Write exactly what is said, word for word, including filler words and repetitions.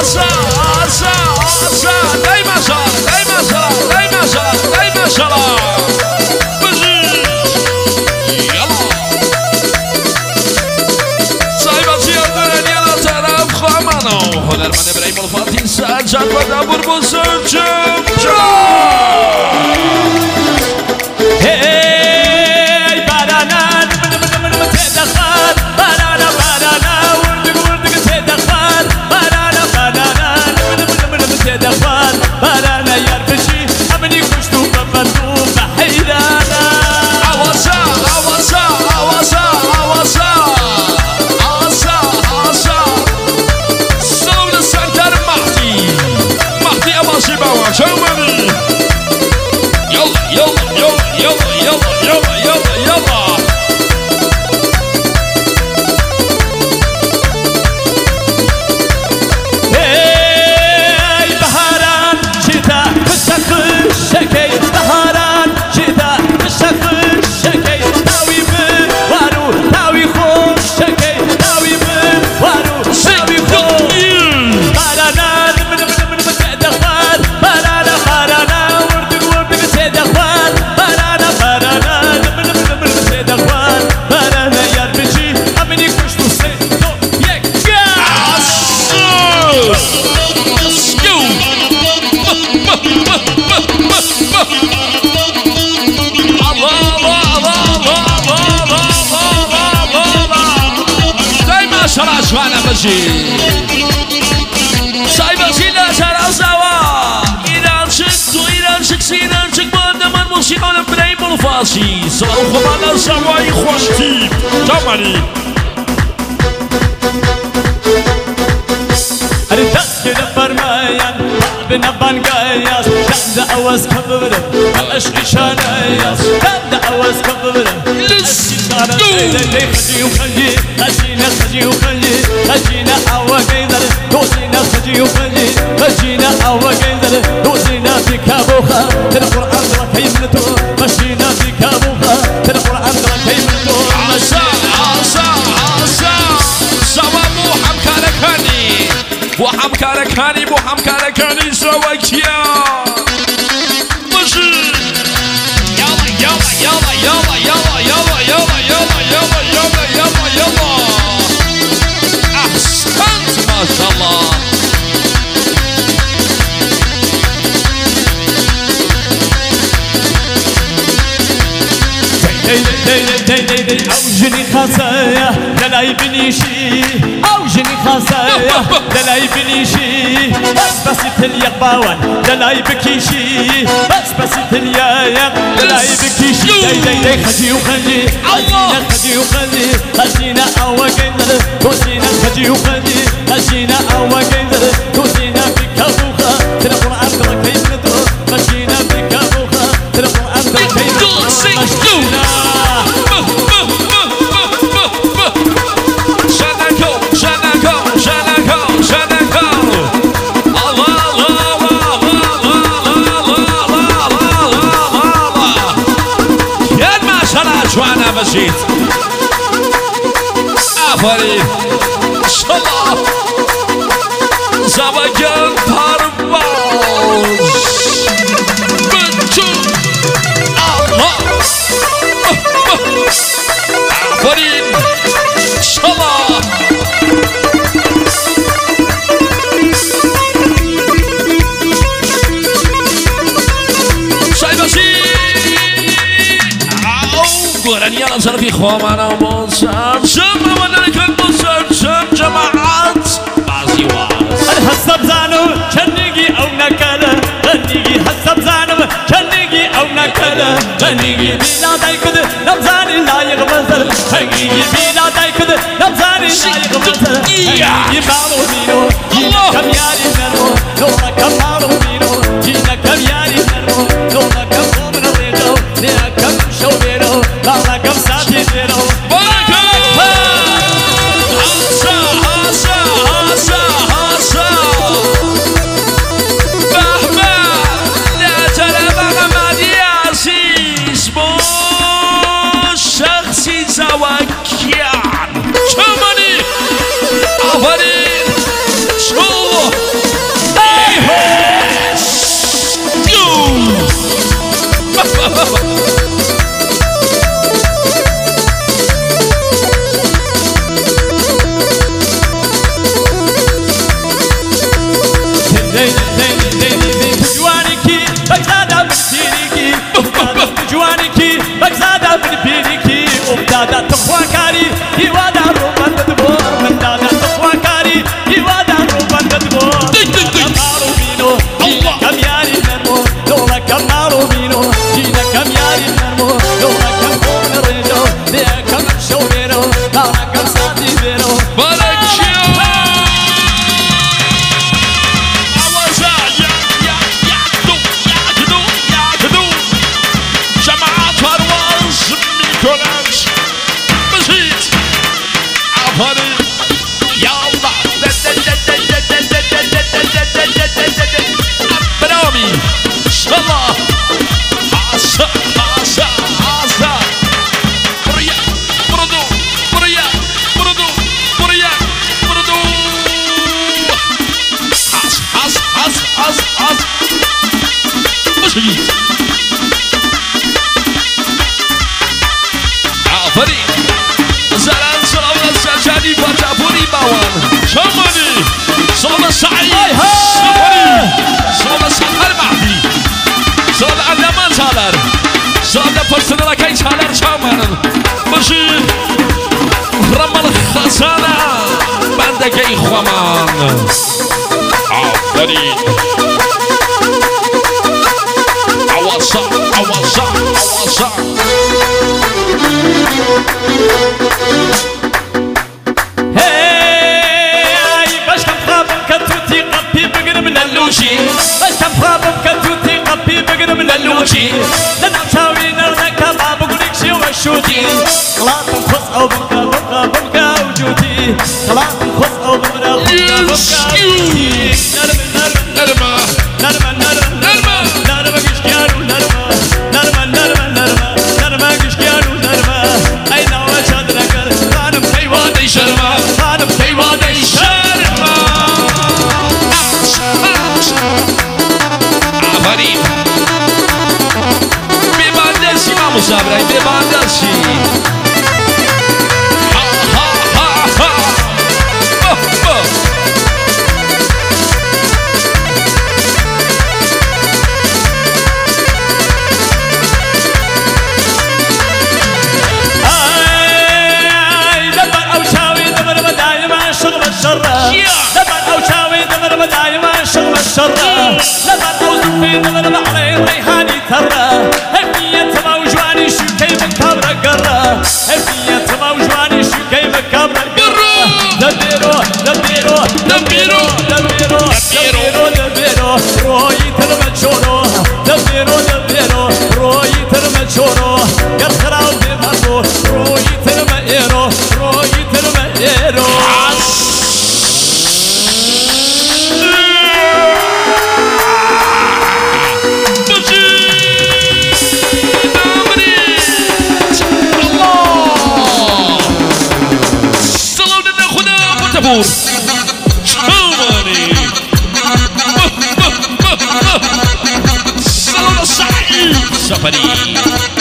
آسا آسا آسا دايما شلا دايما شلا دايما شلا دايما شلا بجيش يلا صاحب الزيادة يلا طرف خامنو هنرمند ابراهیم الفاتح سجاد و دبور بزرجم هی بارانان تدخل بارانا بارانا وردق وردق تدخل بارانا بارانا تدخل بارانا يا ربشي أمني كشتو بفتو بحيرانا عواسا عواسا عواسا عواسا عواسا عواسا صوت السنتر مهدي مهدي أباسي باوا شومني يلا يلا يلا يلا يلا يلا يلا يلا هی بهاران شتاء بشكل شكي بهاران شتاء بشكل شكي تاوي بوارو تاوي خوش شكي تاوي بوارو تاوي خوش بارانان من من من تدخل بارانا بارانا وردق وردق تدخل بارانا بارانا من من من تدخل بارانا يا ربشي أمني كشتو سيدو يكا Let's go! دايما شرع شوانا بجي سايبا سينا شرع سوا إيران شكتو إيران شكسي إيران شك بادا من موسيقى ابراهیم الفاسی سلام خوانا سوای خوشتیب جامانی أردت فرمايان بنا بانقاياس كان أوز كبرة الأشقي شاناياس كان أوز كبرة خجي وخلي خجينا خجي وخلي خجينا أوا قيدر دوسينا خجي وخلي خجينا أوا قيدر دوسينا في كابوخا القرآن ترى كيمنتو مشينا في كابوخا القرآن ترى كيمنتو عسى عسى عسى سوا موحم كاركاني موحم كاركاني موحم كاركاني سوا كيان بشي يلا يلا يلا يلا يلا يلا يلا يلا يلا يلا يلا يلا أحسنت ما شاء الله أوجني خزايا دلاي بنيشي أوجني خزايا دلاي بنيشي بس بس تليق باوان دلاي بكيشي بس بس تليق دلاي بكيشي داي داي داي خجي وخلي خجينا خجي وخلي خجينا أوا قيدر توسينا خجي وخلي خجينا أوا قيدر توسينا بكابوخا ترى قرآن ترى كيف ندرو مشينا بكابوخا ترى قرآن ترى كيف ندرو مشينا جوانا بجيت آفرین شلا زواجن پرواز بچو الله آفرین شلا گورانی الان سر فی خواهمانا بازم شم و نکن بزرگ شم جماعت بعضی واز الحسب زانو چنگی او نکله غنیگی حسب زانو چنگی او نکله غنیگی بینا دای کد نبزانی لایق بزر غنیگی بینا دای کد نبزانی لایق بزر غنیگی بالو دینو جینا کم یاری نرو نورا کم بالو دینو جینا کم یاری نرو نورا کم خومنو ریجو نیا کم شو بیرو لالا کم ساتی بیرو شامري يا الله برامي ان شاء الله حاسا حاسا حاسا بريا بردو بريا بردو بريا بردو حاس حاس حاس حاس حاس مشيت عفريت زلان سلام السجاني فتابوني باوان شمالي سلام السعيد سفري سلام السحر معدي سلام الأمان سالر سلام الفرسنة كي سالر شامان بشير رمى الخزانة بندك إخوامان عفريت عوصا عوصا عوصا هاي باش كنخابم كتوتي قبي بقرب للوشي باش كنخابم كتوتي قبي بقرب للوشي لنعشاوي نرنك ما بقولك شي وشوتي خلاص نخص او ببقى ببقى ببقى وجودي خلاص نخص او ببقى ببقى وجودي نرمى نرمى نرمى نرمى نرمى نرمى قشكيانو نرمى نرمى نرمى نرمى نرمى قشكيانو نرمى أين وجد نقر خانم حيواني شرمى خانم حيواني شرمى عفريت بباندسي ما مصابري بباندسي ها ها ها ها أوه أوه لبن أو شاوي دمر دايما شغل الشرة لبن أو زفي دمر علي ريحاني ترى هفية موجواني شو كيف كامرة قرة هفية موجواني شو كيف كامرة قرة دبيرو دبيرو دبيرو دبيرو دبيرو دبيرو روي ترمجورو دبيرو دبيرو روي ترمجورو يخراو دمرو روي ترمجورو روي ترمجورو شمالي سلام السعيد سفري